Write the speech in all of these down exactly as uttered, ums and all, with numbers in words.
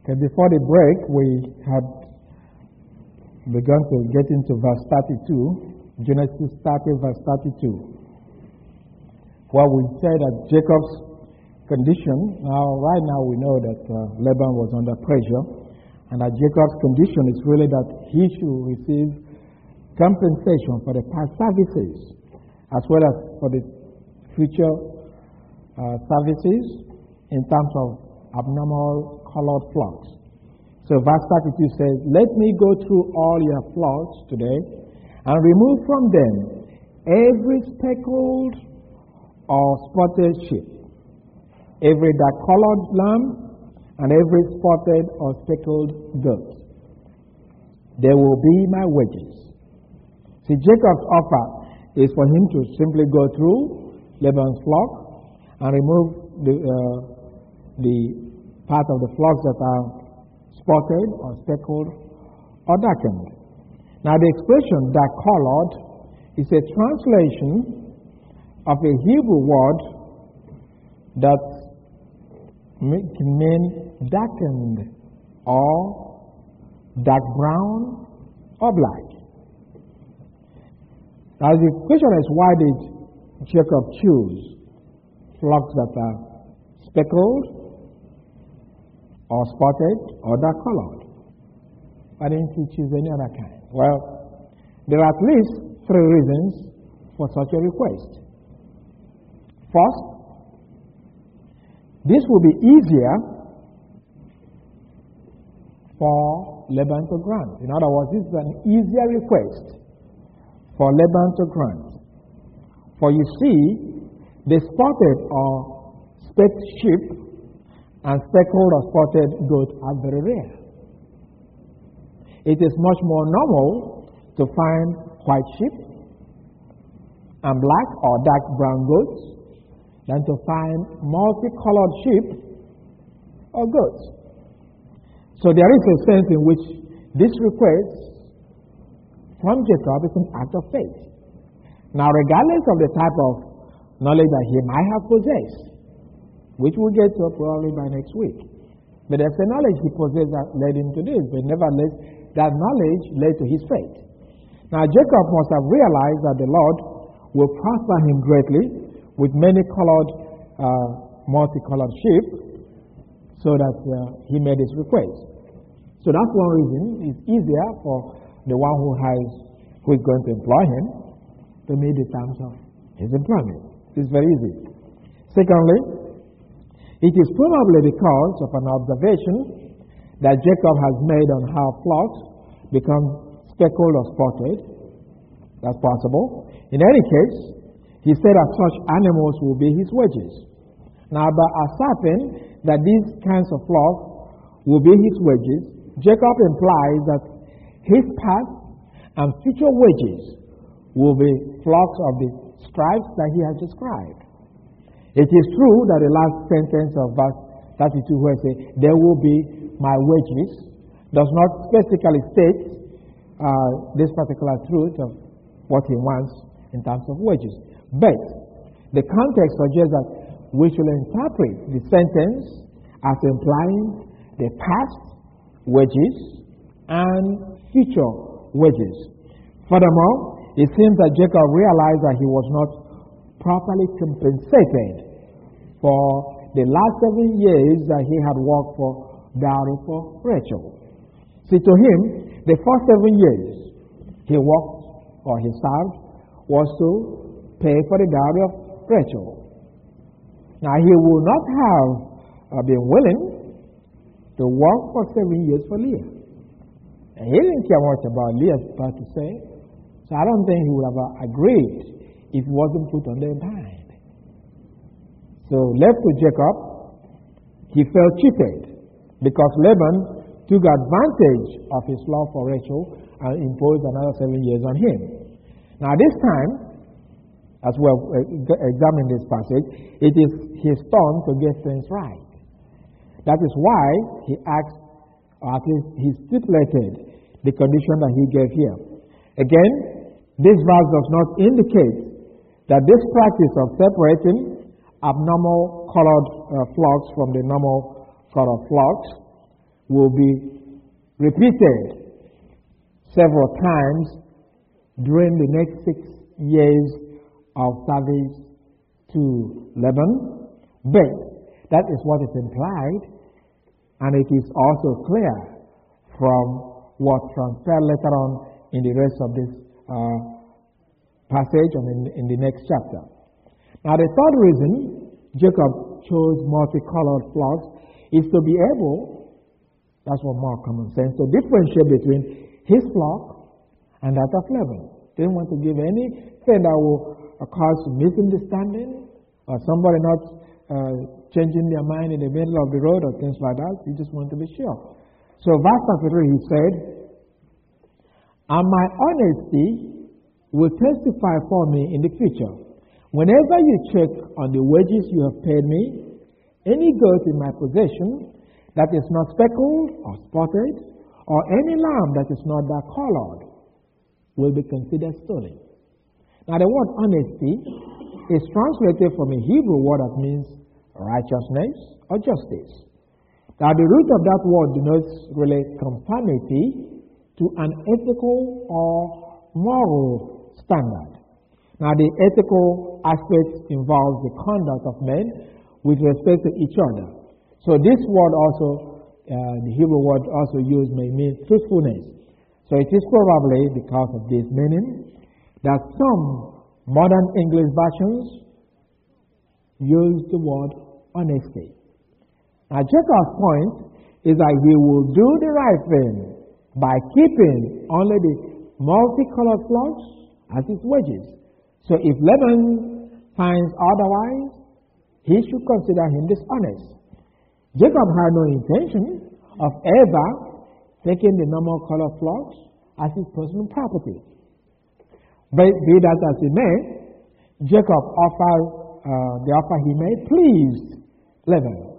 Okay, before the break, we had begun to get into verse thirty-two, Genesis thirty, verse thirty-two, where we said that Jacob's condition, now, right now we know that uh, Laban was under pressure, and that Jacob's condition is really that he should receive compensation for the past services, as well as for the future uh, services in terms of abnormal colored flocks. So verse thirty-two says, "Let me go through all your flocks today and remove from them every speckled or spotted sheep, every dark-colored lamb, and every spotted or speckled goat. They will be my wages." See, Jacob's offer is for him to simply go through Laban's flock and remove the, uh, the part of the flocks that are spotted or speckled or darkened. Now, the expression dark-colored is a translation of a Hebrew word that can mean darkened or dark brown or black. Now, the question is, why did Jacob choose flocks that are speckled or spotted or dark-colored? Why didn't he choose any other kind? Well, there are at least three reasons for such a request. First, this will be easier for Laban to grant. In other words, this is an easier request for Laban to grant. For you see, the spotted or specked sheep and speckled or spotted goat are very rare. It is much more normal to find white sheep and black or dark brown goats than to find multicolored sheep or goats. So there is a sense in which this request from Jacob is an act of faith. Now, regardless of the type of knowledge that he might have possessed, which we'll get to probably by next week, but there's a knowledge he possessed that led him to this, but nevertheless, that knowledge led to his faith. Now, Jacob must have realized that the Lord will prosper him greatly with many colored, uh, multicolored sheep, so that uh, he made his request. So that's one reason. It's easier for the one who has, who is going to employ him, to meet the terms of his employment. It's very easy. Secondly, it is probably because of an observation that Jacob has made on how flocks become speckled or spotted. That's possible. In any case, he said that such animals will be his wages. Now, by asserting that these kinds of flocks will be his wages, Jacob implies that his past and future wages will be flocks of the stripes that he has described. It is true that the last sentence of verse thirty-two, where it says, "There will be my wages," does not specifically state uh, this particular truth of what he wants in terms of wages. But the context suggests that we should interpret the sentence as implying the past wages and future wages. Furthermore, it seems that Jacob realized that he was not properly compensated for the last seven years that he had worked for dowry for Rachel. See, to him, the first seven years he worked or he served was to pay for the dowry of Rachel. Now, he would not have uh, been willing to work for seven years for Leah. And he didn't care much about Leah's part to say, so I don't think he would have agreed if it wasn't put on their mind. So, left to Jacob, he felt cheated because Laban took advantage of his love for Rachel and imposed another seven years on him. Now, this time, as we have examined this passage, it is his turn to get things right. That is why he asked, or at least he stipulated, the condition that he gave here. Again, this verse does not indicate that this practice of separating abnormal colored uh, flocks from the normal colored flocks will be repeated several times during the next six years of service to Laban. But that is what is implied, and it is also clear from what transpired later on in the rest of this uh, passage and in, in the next chapter. Now, the third reason Jacob chose multicolored flocks is to be able, that's what more common sense, to differentiate between his flock and that of Laban. They didn't want to give anything that will uh, cause misunderstanding or somebody not uh, changing their mind in the middle of the road or things like that. He just wanted to be sure. So verse thirty-three, he said, and my honesty will testify for me in the future. Whenever you check on the wages you have paid me, any goat in my possession that is not speckled or spotted, or any lamb that is not dark colored, will be considered stolen. Now the word honesty is translated from a Hebrew word that means righteousness or justice. Now the root of that word denotes really conformity to an ethical or moral standard. Now the ethical aspect involves the conduct of men with respect to each other. So this word also, uh, the Hebrew word also used may mean truthfulness. So it is probably because of this meaning that some modern English versions use the word honesty. Now Jacob's point is that he will do the right thing by keeping only the multicolored flocks as his wages. So if Laban finds otherwise, he should consider him dishonest. Jacob had no intention of ever taking the normal colored flocks as his personal property. But be that as it may, Jacob offered, uh, the offer he made pleased Laban.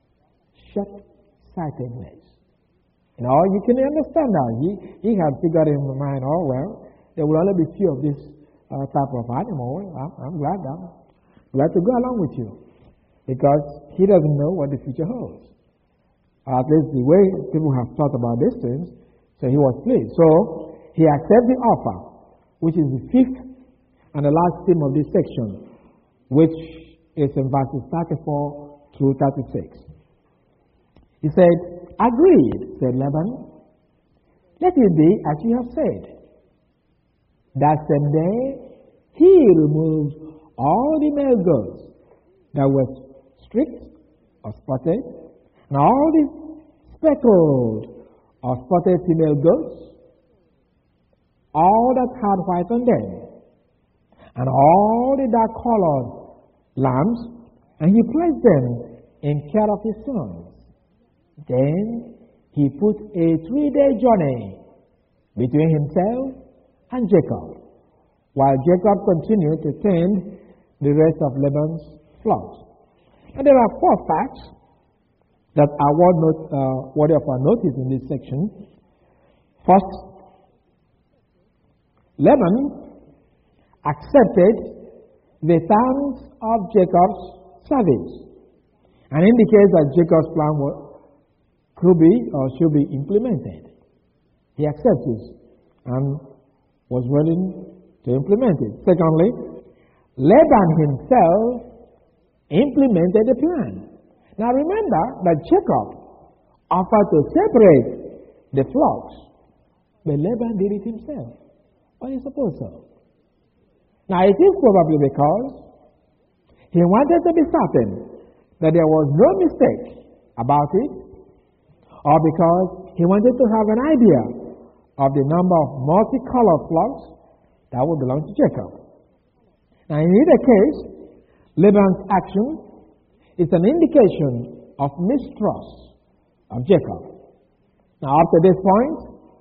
Short-sightedness. You know, you can understand that. He, he had figured in his mind, oh, well, there will only be few of this uh, type of animal. I'm, I'm glad I'm glad to go along with you. Because he doesn't know what the future holds. Or at least the way people have thought about these things, so he was pleased. So he accepted the offer, which is the fifth and the last theme of this section, which is in verses thirty-four through thirty-six. He said, agreed, said Laban. Let it be as you have said. That same day, he removed all the male goats that were streaked or spotted, and all the speckled or spotted female goats, all that had white on them, and all the dark colored lambs, and he placed them in care of his sons. Then he put a three-day journey between himself and Jacob, while Jacob continued to tend the rest of Laban's flocks. And there are four facts that are worth uh, worthy of our notice in this section. First, Laban accepted the terms of Jacob's service and indicates that Jacob's plan was, could be or should be implemented. He accepted and was willing to implement it. Secondly, Laban himself implemented the plan. Now remember that Jacob offered to separate the flocks, but Laban did it himself. Why do you suppose so? Now it is probably because he wanted to be certain that there was no mistake about it, or because he wanted to have an idea of the number of multicolored flocks that would belong to Jacob. Now in either case, Laban's action is an indication of mistrust of Jacob. Now up to this point,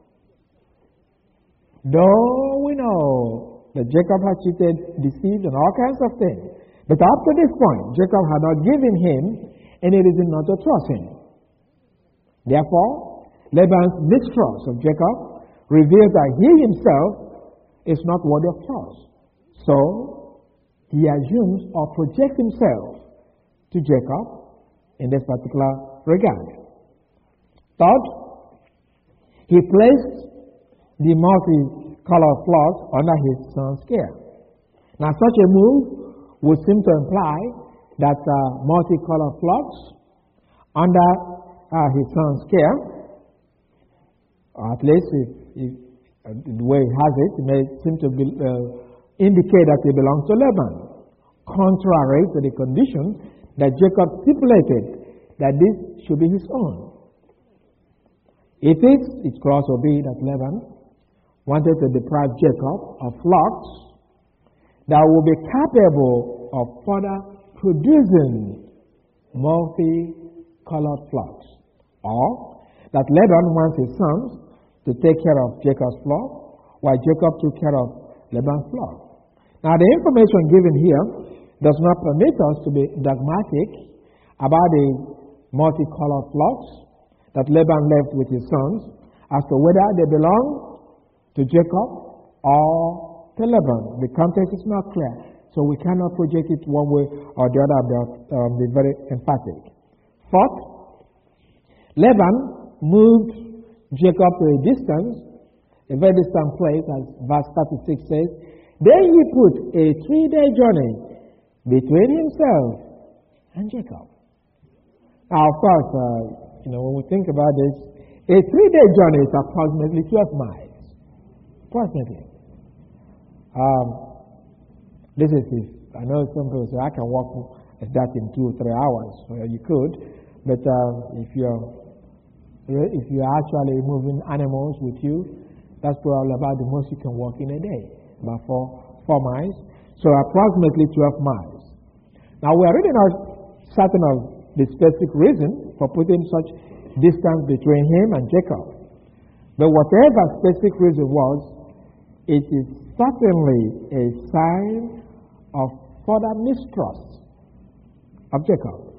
though we know that Jacob had cheated, deceived, and all kinds of things, but up to this point, Jacob had not given him any reason not to trust him. Therefore, Laban's mistrust of Jacob reveals that he himself is not worthy of trust. So, he assumes or projects himself to Jacob in this particular regard. Third, he placed the multicolored flocks under his son's care. Now, such a move would seem to imply that uh, multicolored flocks under uh, his son's care, or at least if, if, uh, the way he has it, it may seem to be, uh, indicate that they belong to Laban, contrary to the condition that Jacob stipulated that this should be his own. If it, it could also be that Laban wanted to deprive Jacob of flocks that would be capable of further producing multi-colored flocks, or that Laban wants his sons to take care of Jacob's flock, while Jacob took care of Laban's flock. Now, the information given here does not permit us to be dogmatic about the multicolored flocks that Laban left with his sons as to whether they belong to Jacob or to Laban. The context is not clear, so we cannot project it one way or the other, but um, be very emphatic. Fourth, Laban moved Jacob to a distance, a very distant place, as verse thirty-six says. Then he put a three-day journey between himself and Jacob. Now, of course, uh, you know, when we think about this, a three-day journey is approximately twelve miles. Approximately. Um, this is if, I know some people say, I can walk that in two or three hours. Well, you could, but uh, if you're if you're actually moving animals with you, that's probably about the most you can walk in a day, about four, four miles. So approximately twelve miles. Now, we are reading out certain of the specific reason for putting such distance between him and Jacob. But whatever specific reason was, it is certainly a sign of further mistrust of Jacob.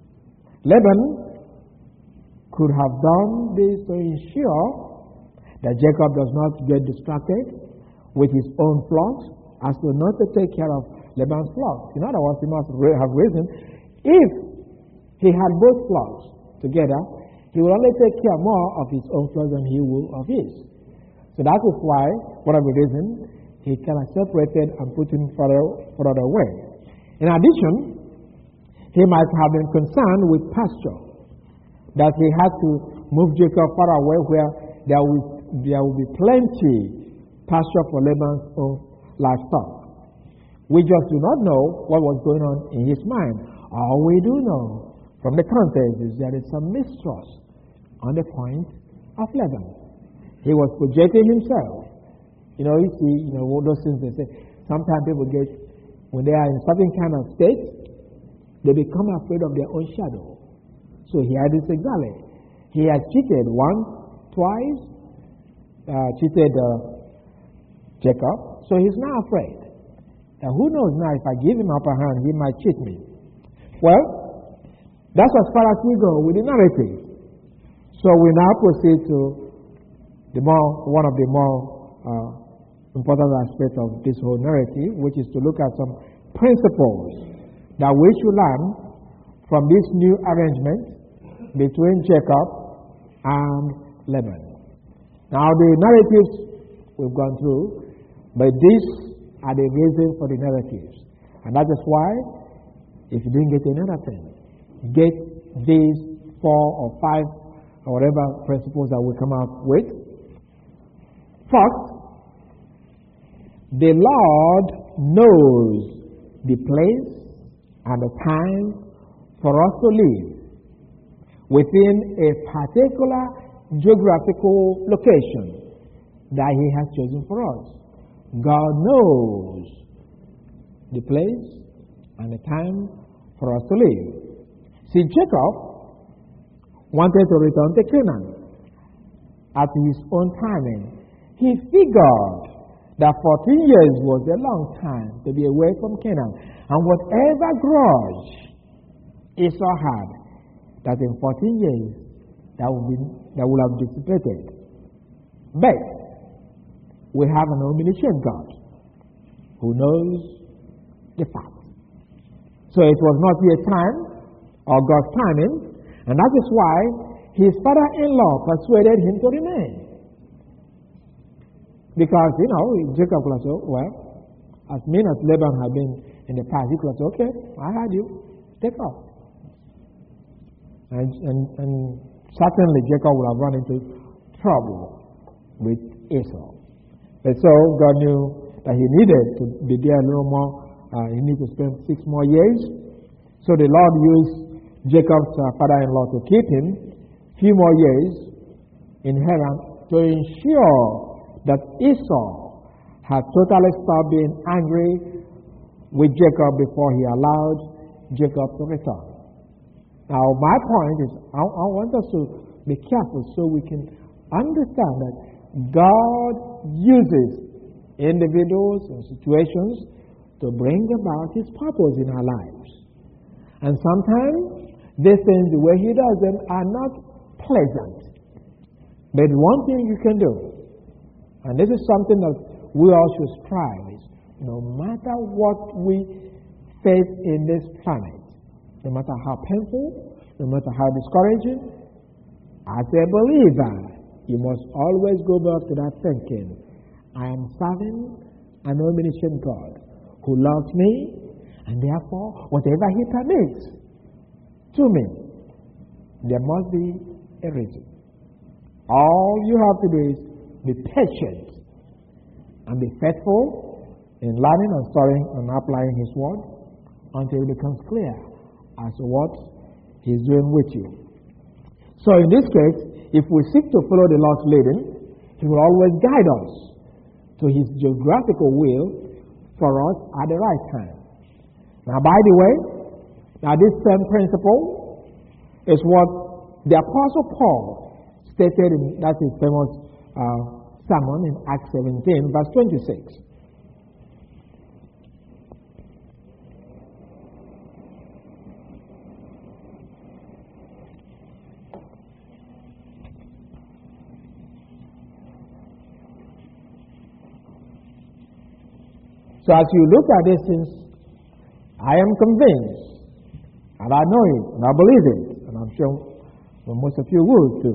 Laban could have done this to ensure that Jacob does not get distracted with his own flocks as to not to take care of Laban's flocks. In other words, he must have reason. If he had both flocks together, he will only take care more of his own flocks than he will of his. So that is why, one of the reasons, he kind of separated and put him further, further away. In addition, he might have been concerned with pasture, that he had to move Jacob far away where there will, there will be plenty pasture for Laban's own livestock. We just do not know what was going on in his mind. All we do know from the context is there is some mistrust on the point of Laban. He was projecting himself. You know, you see, you know, all those things they say, sometimes people get, when they are in certain kind of state, they become afraid of their own shadow. So he had this exactly. He has cheated once, twice, uh, cheated uh, Jacob, so he's now afraid. Now, who knows now, if I give him upper hand, he might cheat me. Well, that's as far as we go with the narrative. So we now proceed to the more, one of the more uh, important aspects of this whole narrative, which is to look at some principles that we should learn from this new arrangement between Jacob and Laban. Now, the narratives we've gone through, but these are the reason for the narratives. And that is why, if you didn't get another thing, get these four or five or whatever principles that we come up with. First, the Lord knows the place and the time for us to live within a particular geographical location that He has chosen for us. God knows the place and the time for us to live. See, Jacob wanted to return to Canaan at his own timing. He figured that fourteen years was a long time to be away from Canaan. And whatever grudge Esau had, that in fourteen years that would, be, that would have dissipated. But we have an omniscient God who knows the fact. So it was not yet time or God's timing, and that is why his father-in-law persuaded him to remain. Because, you know, Jacob could have said, well, as mean as Laban had been in the past, he could have said, okay, I had you, take off. And, and, and certainly Jacob would have run into trouble with Esau. But so God knew that he needed to be there a little more. Uh, he needed to spend six more years. So the Lord used Jacob's uh, father-in-law to keep him a few more years in Haran to ensure that Esau had totally stopped being angry with Jacob before he allowed Jacob to return. Now, my point is, I, I want us to be careful so we can understand that God uses individuals and situations to bring about His purpose in our lives. And sometimes these things, the way He does them, are not pleasant. But one thing you can do, and this is something that we all should strive, is no matter what we face in this planet, no matter how painful, no matter how discouraging, as a believer, you must always go back to that thinking, I am serving an omniscient God who loves me, and therefore, whatever He permits to me, there must be a reason. All you have to do is be patient and be faithful in learning and studying and applying His word until it becomes clear as to what He's doing with you. So in this case, if we seek to follow the Lord's leading, He will always guide us to His geographical will for us at the right time. Now, by the way, now this same principle is what the Apostle Paul stated in that's his famous uh, sermon in Acts seventeen, verse twenty-six. So as you look at these things, I am convinced, and I know it, and I believe it, and I'm sure well, most of you will too.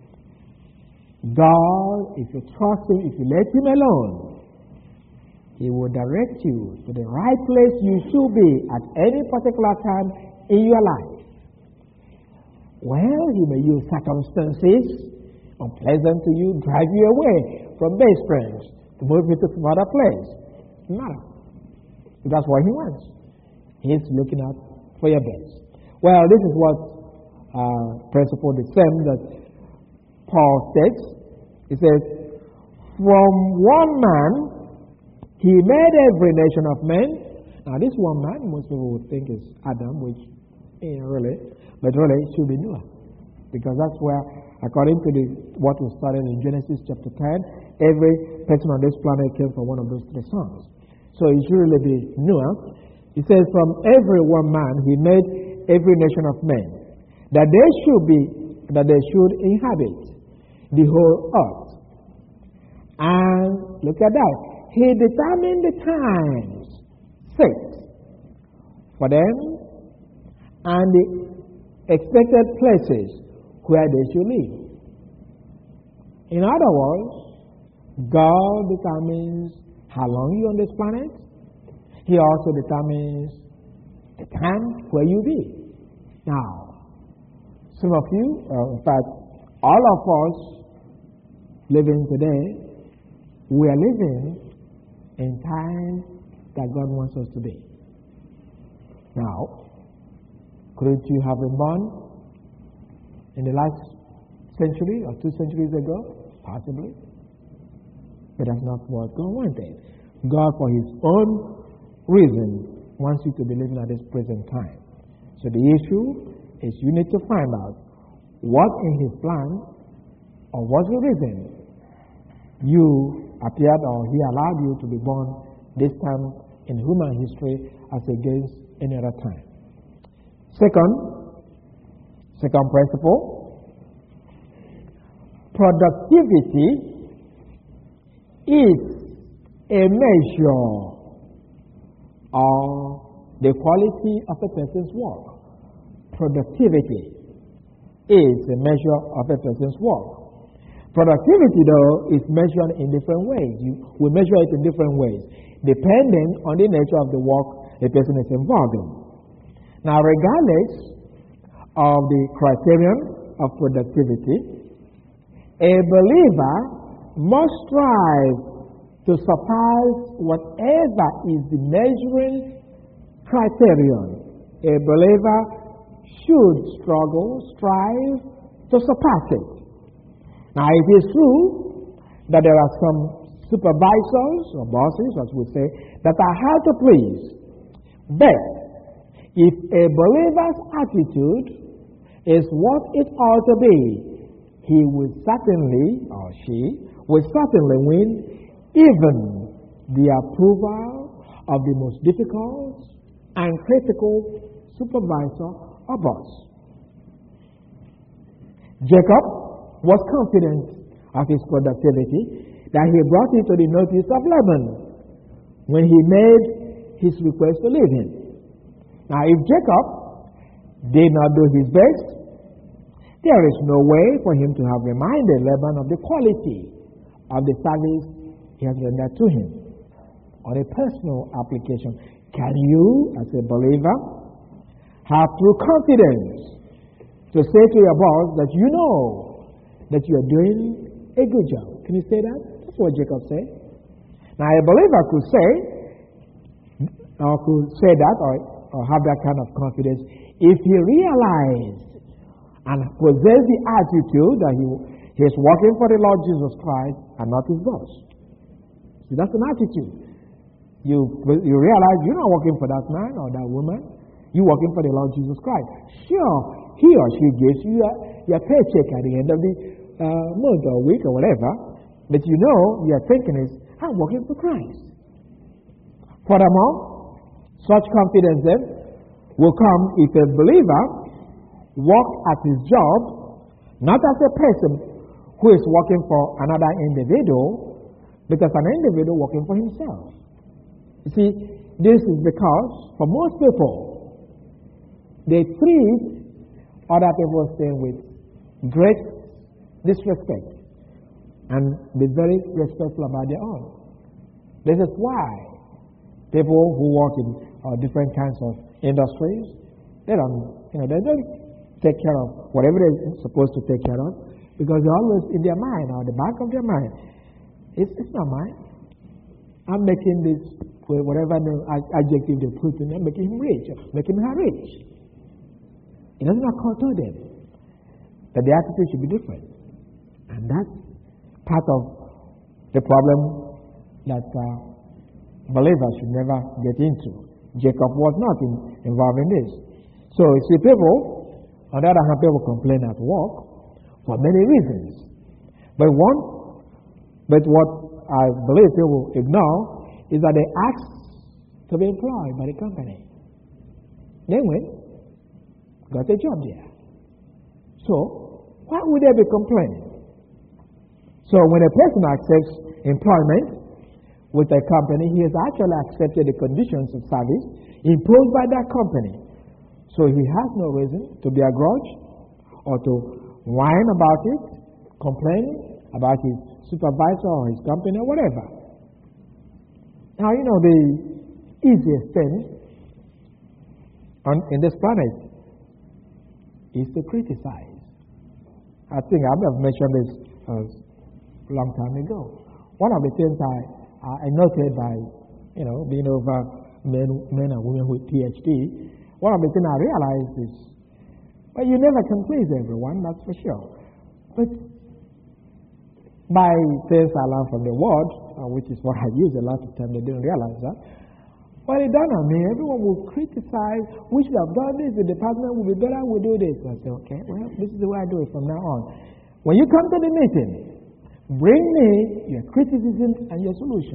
God, if you trust Him, if you let Him alone, He will direct you to the right place you should be at any particular time in your life. Well, He may use circumstances unpleasant to you, drive you away from base friends, to move you to some other place. Doesn't matter. That's what He wants. He's looking out for your best. Well, this is what uh, principle the same that Paul states. He says, from one man He made every nation of men. Now, this one man, most people would think is Adam, which eh, really, but really it should be Noah, because that's where, according to the, what we studied in Genesis chapter ten, every person on this planet came from one of those three sons. So it should really be Noah. He says, from every one man He made every nation of men, that they should be, that they should inhabit the whole earth. And look at that. He determined the times set for them and the expected places where they should live. In other words, God determines how long you're on this planet. He also determines the time where you be. Now, some of you, uh, in fact, all of us living today, we are living in time that God wants us to be. Now, couldn't you have been born in the last century or two centuries ago? Possibly. But that's not what God wanted. God, for His own reason, wants you to be living at this present time. So the issue is you need to find out what in His plan or what's the reason you appeared or He allowed you to be born this time in human history as against any other time. Second, second principle, productivity is a measure of the quality of a person's work. Productivity is a measure of a person's work. Productivity, though, is measured in different ways. You, we measure it in different ways, depending on the nature of the work a person is involved in. Now, regardless of the criterion of productivity, a believer must strive to surpass whatever is the measuring criterion. A believer should struggle, strive to surpass it. Now, it is true that there are some supervisors or bosses, as we say, that are hard to please. But if a believer's attitude is what it ought to be, he will certainly, or she, will certainly win even the approval of the most difficult and critical supervisor or boss. Jacob was confident of his productivity that he brought it to the notice of Laban when he made his request to leave him. Now, if Jacob did not do his best, there is no way for him to have reminded Laban of the quality of the service he has rendered to him. On a personal application, can you, as a believer, have true confidence to say to your boss that you know that you are doing a good job? Can you say that? That's what Jacob said. Now, a believer could say, or could say that, or, or have that kind of confidence if he realized and possessed the attitude that he, he is working for the Lord Jesus Christ and not his boss. See, that's an attitude. You, you realize you're not working for that man or that woman. You're working for the Lord Jesus Christ. Sure, he or she gives you your, your paycheck at the end of the uh, month or week or whatever, but you know your thinking is, I'm working for Christ. Furthermore, such confidence then will come if a believer works at his job not as a person who is working for another individual, but as an individual working for himself. You see, this is because for most people, they treat other people's things with great disrespect and be very respectful about their own. This is why people who work in uh, different kinds of industries, they don't, you know, they don't take care of whatever they're supposed to take care of because they're always in their mind or the back of their mind. It's, it's not mine. I'm making this, whatever adjective they put in, I'm making him rich, making her rich. It does not occur to them that the attitude should be different. And that's part of the problem that uh, believers should never get into. Jacob was not in, involved in this. So you see, people, on the other hand, people complain at work for many reasons. But one, but what I believe people ignore is that they ask to be employed by the company. They went, got a job there. So, why would they be complaining? So, when a person accepts employment with a company, he has actually accepted the conditions of service imposed by that company. So, he has no reason to be a grudge or to whine about it, complain about his supervisor or his company or whatever. Now, you know, the easiest thing on, in this planet is to criticize. I think I may have mentioned this uh, a long time ago. One of the things I, I noted by, you know, being over men, men and women with P H D, one of the things I realized is, well, you never can please everyone, that's for sure. But by things I learned from the Word, uh, which is what I use a lot of time, they didn't realize that. Well, it dawned on me, everyone will criticize, we should have done this, the department will be better, we'll do this. So I say, okay, well, this is the way I do it from now on. When you come to the meeting, bring me your criticism and your solution.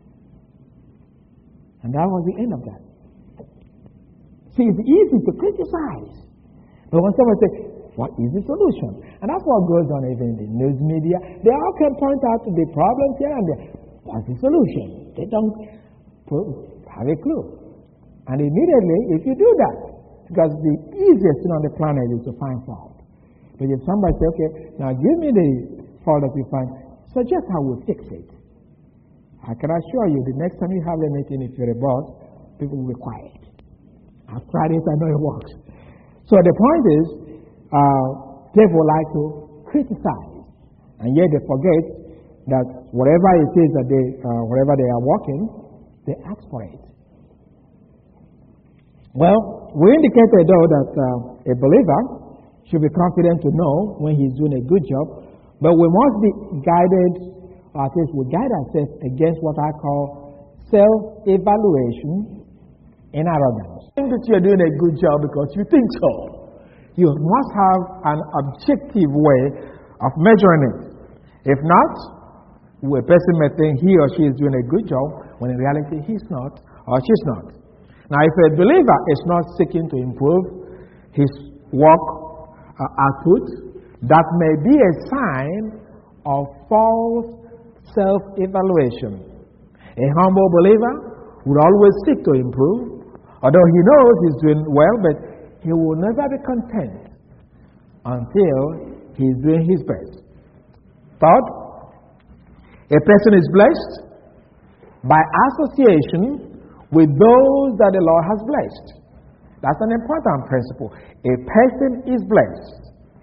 And that was the end of that. See, it's easy to criticize. But when someone says, what is the solution? And that's what goes on even in the news media. They all can point out the problems here and there. What's the solution? They don't have a clue. And immediately, if you do that, because the easiest thing on the planet is to find fault. But if somebody say, okay, now give me the fault that you find, suggest how we fix it. I can assure you, the next time you have a meeting, if you're a boss, people will be quiet. I've tried it, I know it works. So the point is, uh, people like to criticize, and yet they forget that whatever it is that they, uh, wherever they are working, they ask for it. Well, we indicated though that uh, a believer should be confident to know when he's doing a good job, but we must be guided, or at least we guide ourselves against what I call self-evaluation and arrogance. Think that you're doing a good job because you think so. You must have an objective way of measuring it. If not, a person may think he or she is doing a good job when in reality he's not or she's not. Now, if a believer is not seeking to improve his work uh, output, that may be a sign of false self-evaluation. A humble believer would always seek to improve, although he knows he's doing well, but he will never be content until he's doing his best. Third, a person is blessed by association with those that the Lord has blessed. That's an important principle. A person is blessed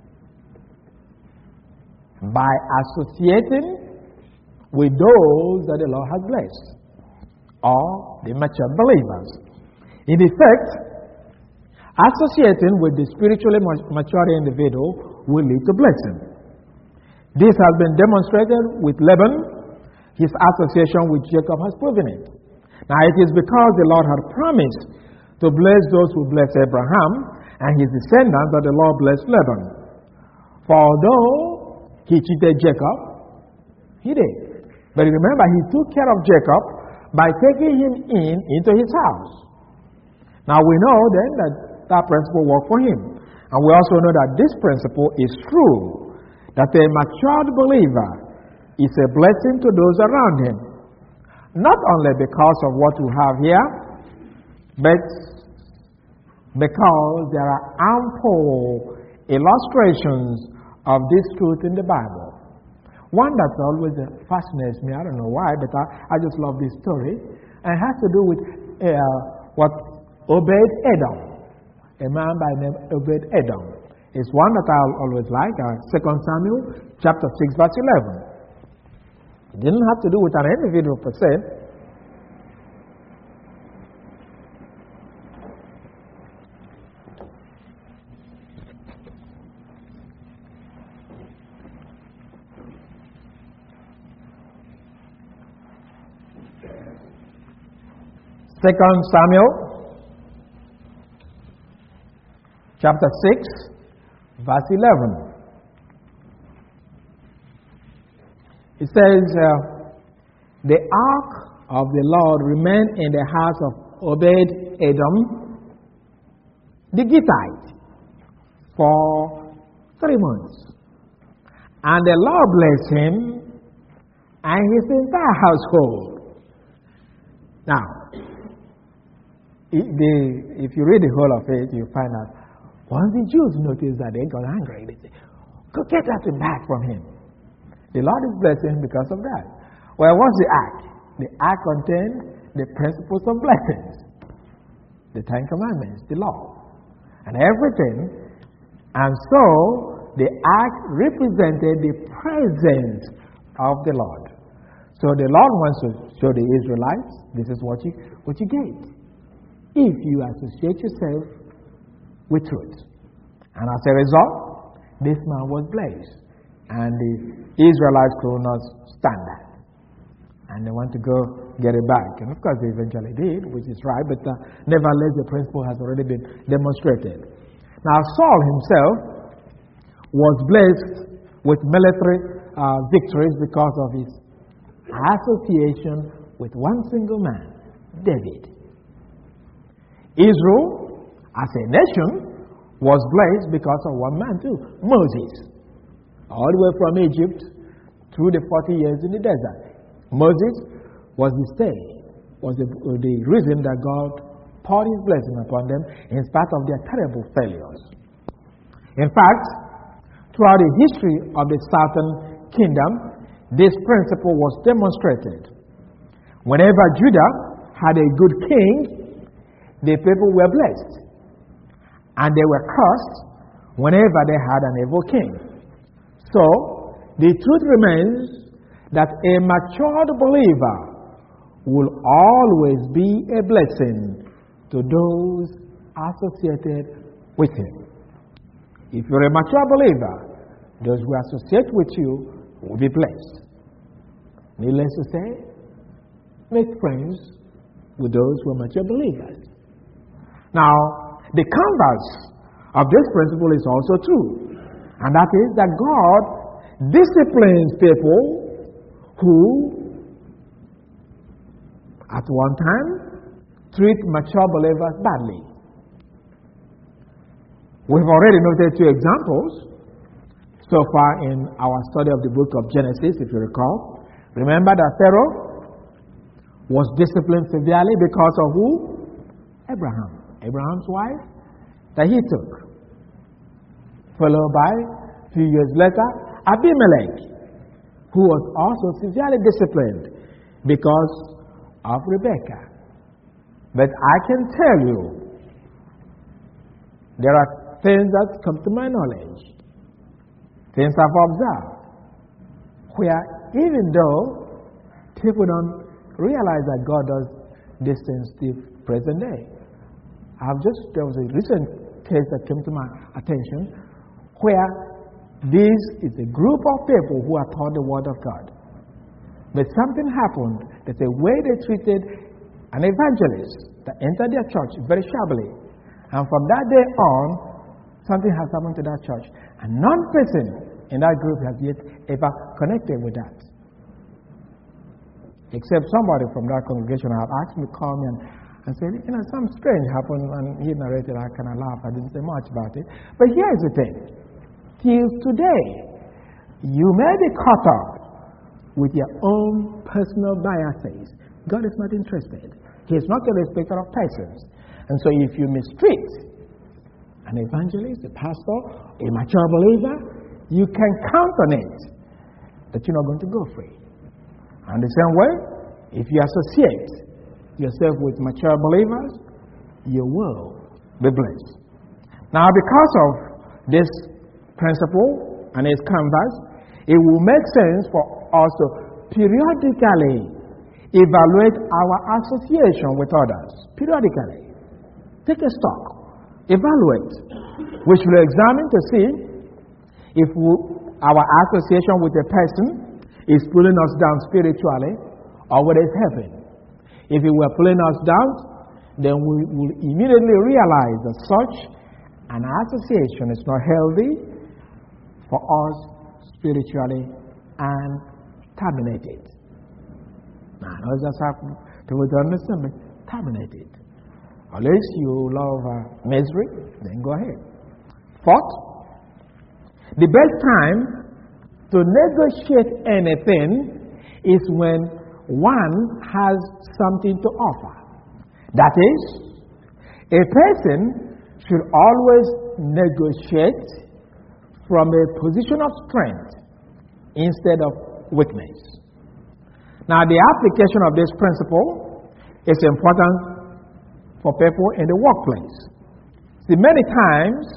by associating with those that the Lord has blessed, or the mature believers. In effect, associating with the spiritually mature individual will lead to blessing. This has been demonstrated with Laban. His association with Jacob has proven it. Now, it is because the Lord had promised to bless those who bless Abraham and his descendants that the Lord blessed Laban. For although he cheated Jacob, he did. But remember, he took care of Jacob by taking him in into his house. Now, we know then that that principle worked for him. And we also know that this principle is true, that a matured believer is a blessing to those around him. Not only because of what we have here, but because there are ample illustrations of this truth in the Bible. One that always fascinates me, I don't know why, but I, I just love this story. And it has to do with uh, what Obed-Edom, a man by the name Obed-Edom. It's one that I always like, uh, Second Samuel chapter six, verse eleven. It didn't have to do with an individual per se. Second Samuel chapter six, verse eleven. It says, uh, the ark of the Lord remained in the house of Obed-Edom, the Gittite, for three months. And the Lord blessed him and his entire household. Now, the, if you read the whole of it, you find out, once the Jews noticed that they got angry, they said, go get that back from him. The Lord is blessing because of that. Well, what's the ark? The ark contained the principles of blessings, the Ten Commandments, the law, and everything. And so, the ark represented the presence of the Lord. So the Lord wants to show the Israelites, this is what you, what you get if you associate yourself with truth. And as a result, this man was blessed. And the Israelites could not stand that. And they want to go get it back. And of course they eventually did, which is right, but uh, nevertheless the principle has already been demonstrated. Now Saul himself was blessed with military uh, victories because of his association with one single man, David. Israel, as a nation, was blessed because of one man too, Moses. All the way from Egypt through the forty years in the desert. Moses was the stay, was the, the reason that God poured his blessing upon them in spite of their terrible failures. In fact, throughout the history of the southern kingdom, this principle was demonstrated. Whenever Judah had a good king, the people were blessed, and they were cursed whenever they had an evil king. So, the truth remains that a matured believer will always be a blessing to those associated with him. If you're a mature believer, those who associate with you will be blessed. Needless to say, make friends with those who are mature believers. Now, the converse of this principle is also true, and that is that God disciplines people who, at one time, treat mature believers badly. We've already noted two examples so far in our study of the book of Genesis, if you recall. Remember that Pharaoh was disciplined severely because of who? Abraham. Abraham's wife that he took. Followed by, a few years later, Abimelech, who was also severely disciplined because of Rebekah. But I can tell you, there are things that come to my knowledge, things I've observed, where even though people don't realize that God does these things till present day. I've just, there was a recent case that came to my attention where this is a group of people who are taught the Word of God. But something happened that the way they treated an evangelist that entered their church very shabbily. And from that day on, something has happened to that church. And none person in that group has yet ever connected with that. Except somebody from that congregation had asked me to call me and, and said, you know, something strange happened, and he narrated. I kind of laughed. I didn't say much about it. But here's the thing. Till today, you may be caught up with your own personal biases. God is not interested. He is not a respecter of persons. And so if you mistreat an evangelist, a pastor, a mature believer, you can count on it that you're not going to go free. And the same way, if you associate yourself with mature believers, you will be blessed. Now, because of this principle and its canvas, it will make sense for us to periodically evaluate our association with others. Periodically. Take a stock. Evaluate. We should examine to see if we, our association with a person is pulling us down spiritually or whether it's helping. If it were pulling us down, then we will immediately realize that such an association is not healthy for us spiritually and terminate it. Now, I know that's how people don't understand, but terminate it. Unless you love uh, misery, then go ahead. Fourth, the best time to negotiate anything is when one has something to offer. That is, a person should always negotiate from a position of strength instead of weakness. Now, the application of this principle is important for people in the workplace. See, many times,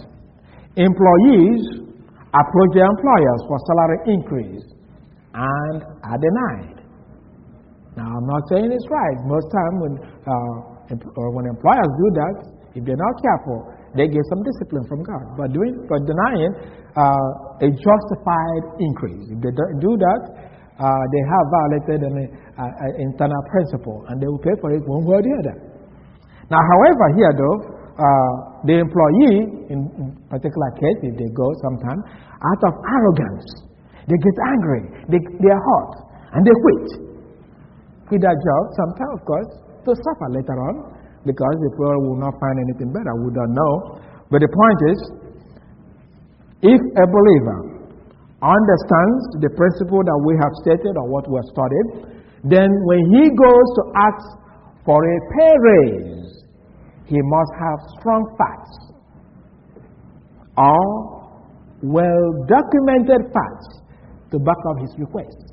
employees approach their employers for salary increase and are denied. Now, I'm not saying it's right. Most time when, uh, or when employers do that, if they're not careful, they get some discipline from God. But doing, but denying uh, a justified increase. If they don't do that, uh, they have violated an uh, uh, internal principle, and they will pay for it one way or the other. Now, however, here though, uh, the employee, in, in particular case, if they go sometime, out of arrogance, they get angry, they, they are hot, and they quit. Quit that job, sometimes, of course, to suffer later on, because the poor will not find anything better, we don't know. But the point is, if a believer understands the principle that we have stated or what we have studied, then when he goes to ask for a pay raise, he must have strong facts or well-documented facts to back up his request.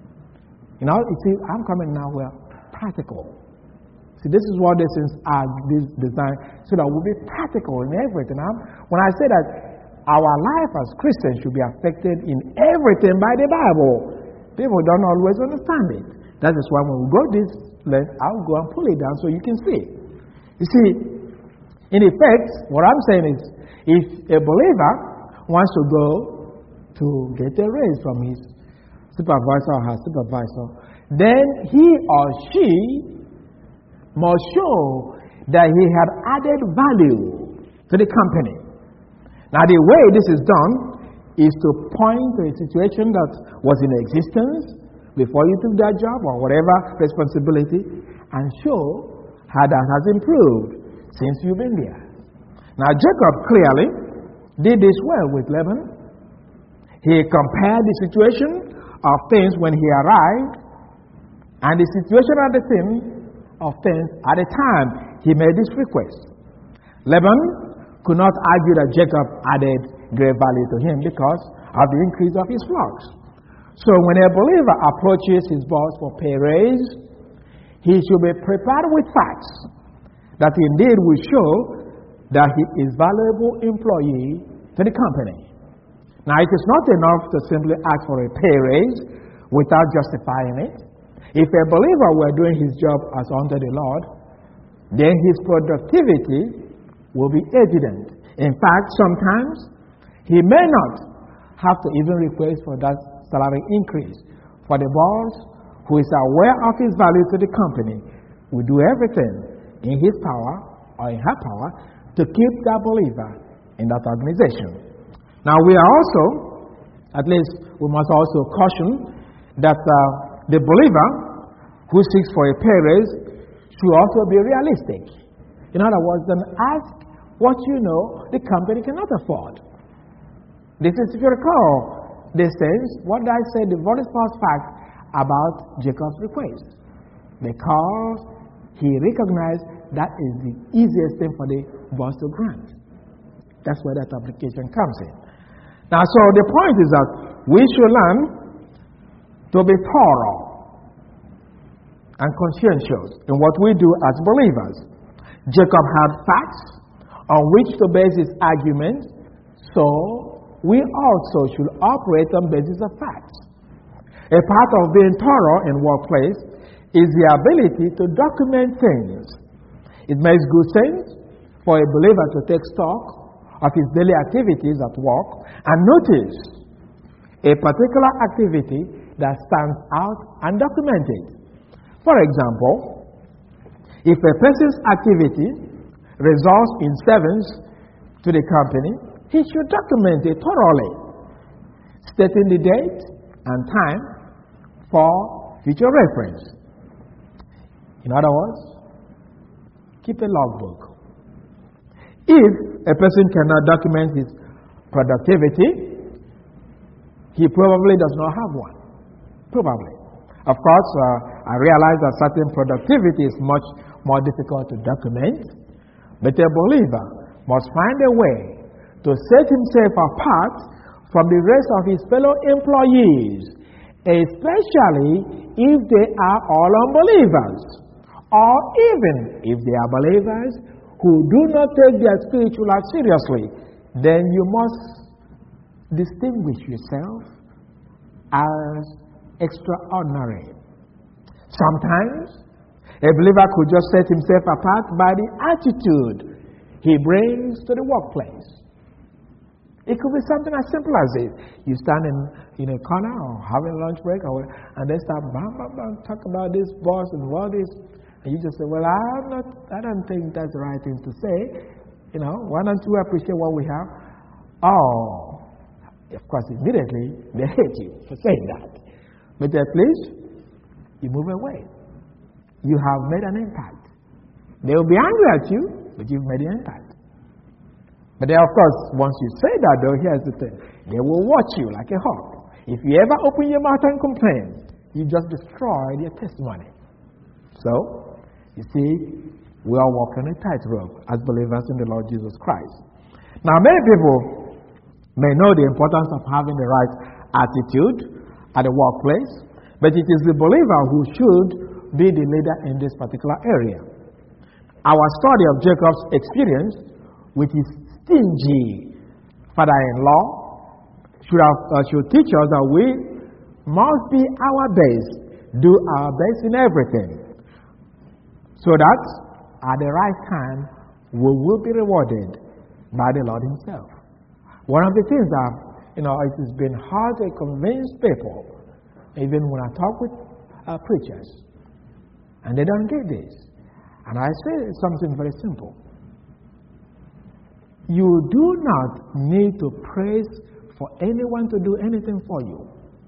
You know, you see, I'm coming now, well, practical. See, this is what these things are designed, so that we'll be practical in everything. I'm, when I say that our life as Christians should be affected in everything by the Bible, people don't always understand it. That is why when we go this length, I'll go and pull it down so you can see. You see, in effect, what I'm saying is, if a believer wants to go to get a raise from his supervisor or her supervisor, then he or she must show that he had added value to the company. Now, the way this is done is to point to a situation that was in existence before you took that job or whatever responsibility, and show how that has improved since you've been there. Now, Jacob clearly did this well with Laban. He compared the situation of things when he arrived and the situation at the thing of things at the time he made this request. Laban could not argue that Jacob added great value to him because of the increase of his flocks. So when a believer approaches his boss for pay raise, he should be prepared with facts that indeed will show that he is a valuable employee to the company. Now, it is not enough to simply ask for a pay raise without justifying it. If a believer were doing his job as unto the Lord, then his productivity will be evident. In fact, sometimes he may not have to even request for that salary increase. For the boss, who is aware of his value to the company, will do everything in his power or in her power to keep that believer in that organization. Now, we are also, at least we must also caution that uh, the believer who seeks for a pay raise should also be realistic. In other words, then ask what you know the company cannot afford. This is, if you recall, this says what I said, the very first fact about Jacob's request. Because he recognized that is the easiest thing for the boss to grant. That's where that application comes in. Now, so the point is that we should learn to be thorough and conscientious in what we do as believers. Jacob had facts on which to base his argument, so we also should operate on basis of facts. A part of being thorough in workplace is the ability to document things. It makes good sense for a believer to take stock of his daily activities at work and notice a particular activity that stands out and document it. For example, if a person's activity results in savings to the company, he should document it thoroughly, stating the date and time for future reference. In other words, keep a logbook. If a person cannot document his productivity, he probably does not have one. Probably. Of course, uh, I realize that certain productivity is much more difficult to document, but a believer must find a way to set himself apart from the rest of his fellow employees, especially if they are all unbelievers, or even if they are believers who do not take their spiritual life seriously. Then you must distinguish yourself as extraordinary. Sometimes a believer could just set himself apart by the attitude he brings to the workplace. It could be something as simple as this. You stand in, in a corner or having a lunch break, or, and they start bam, bam, bam, talk about this boss and all this. And you just say, well, I'm not, I don't think that's the right thing to say. You know, why don't you appreciate what we have? Oh, of course, immediately they hate you for saying that. But at least you move away. You have made an impact. They will be angry at you, but you've made an impact. But then, of course, once you say that, though, here's the thing. They will watch you like a hawk. If you ever open your mouth and complain, you just destroy their testimony. So, you see, we are walking a tightrope as believers in the Lord Jesus Christ. Now, many people may know the importance of having the right attitude at the workplace, but it is the believer who should be the leader in this particular area. Our study of Jacob's experience with his stingy father-in-law should, have, uh, should teach us that we must be our best, do our best in everything, so that at the right time we will be rewarded by the Lord himself. One of the things that, you know, it has been hard to convince people, even when I talk with uh, preachers, and they don't get this. And I say something very simple. You do not need to pray for anyone to do anything for you.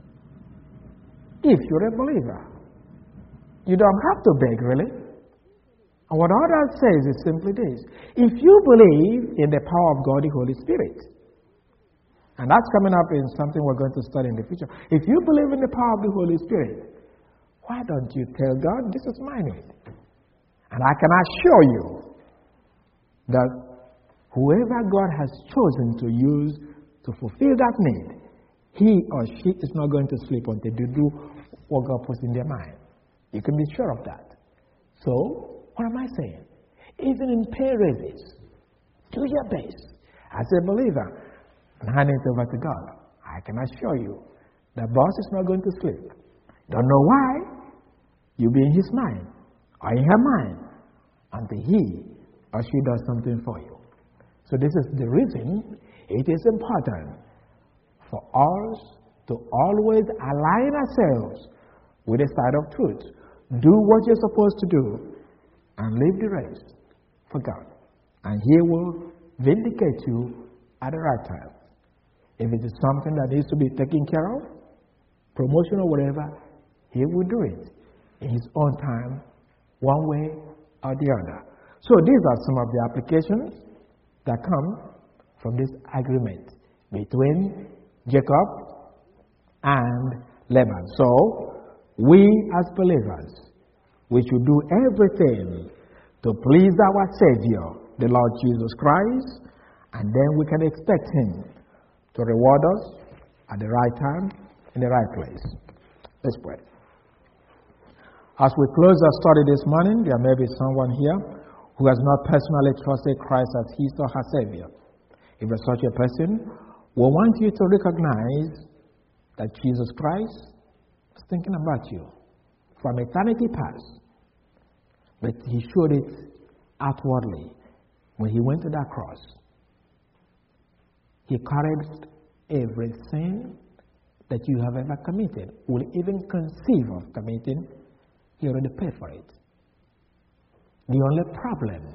If you're a believer, you don't have to beg, really. And what all that says is simply this. If you believe in the power of God, the Holy Spirit, and that's coming up in something we're going to study in the future. If you believe in the power of the Holy Spirit, why don't you tell God, this is my need? And I can assure you that whoever God has chosen to use to fulfill that need, he or she is not going to sleep until they do what God puts in their mind. You can be sure of that. So, what am I saying? Even in pay raises, do your best as a believer and hand it over to God. I can assure you the boss is not going to sleep. Don't know why. You'll be in his mind or in her mind until he or she does something for you. So this is the reason it is important for us to always align ourselves with the side of truth. Do what you're supposed to do and leave the rest for God. And he will vindicate you at the right time. If it is something that needs to be taken care of, promotion or whatever, he will do it in his own time, one way or the other. So these are some of the applications that come from this agreement between Jacob and Laban. So we as believers, we should do everything to please our Savior, the Lord Jesus Christ, and then we can expect him to reward us at the right time, in the right place. Let's pray. As we close our study this morning, there may be someone here who has not personally trusted Christ as his or her Savior. If you're such a person, we want you to recognize that Jesus Christ was thinking about you from eternity past. But he showed it outwardly when he went to that cross. He carried every sin that you have ever committed, will even conceive of committing. He already paid for it. The only problem,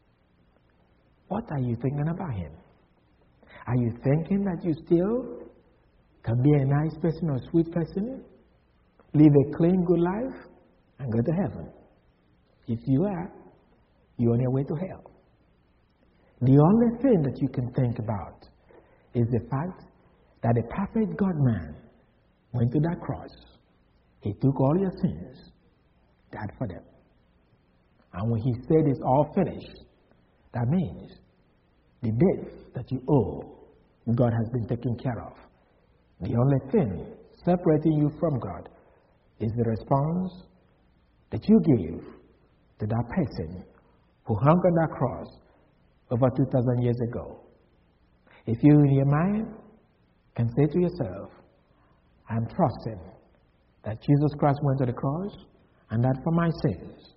what are you thinking about him? Are you thinking that you still can be a nice person or sweet person, live a clean, good life, and go to heaven? If you are, you're on your way to hell. The only thing that you can think about is the fact that the perfect God-man went to that cross. He took all your sins, died for them. And when he said it's all finished, that means the debt that you owe, God has been taken care of. The only thing separating you from God is the response that you give to that person who hung on that cross over two thousand years ago. If you in your mind can say to yourself, I'm trusting that Jesus Christ went to the cross and died for my sins,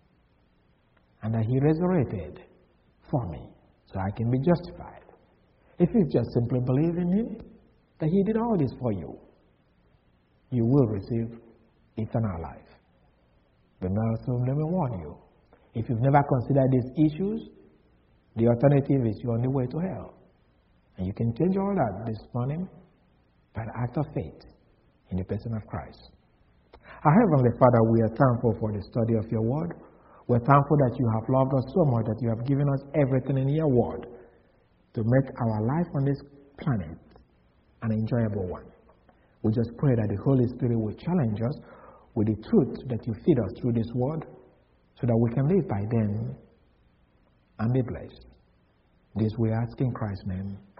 and that he resurrected for me so I can be justified. If you just simply believe in him, that he did all this for you, you will receive eternal life. But now, so let me warn you, if you've never considered these issues, the alternative is you're on the way to hell. And you can change all that this morning by the act of faith in the person of Christ. Our Heavenly Father, we are thankful for the study of your word. We're thankful that you have loved us so much that you have given us everything in your word to make our life on this planet an enjoyable one. We just pray that the Holy Spirit will challenge us with the truth that you feed us through this word so that we can live by them and be blessed. This we ask in Christ's name.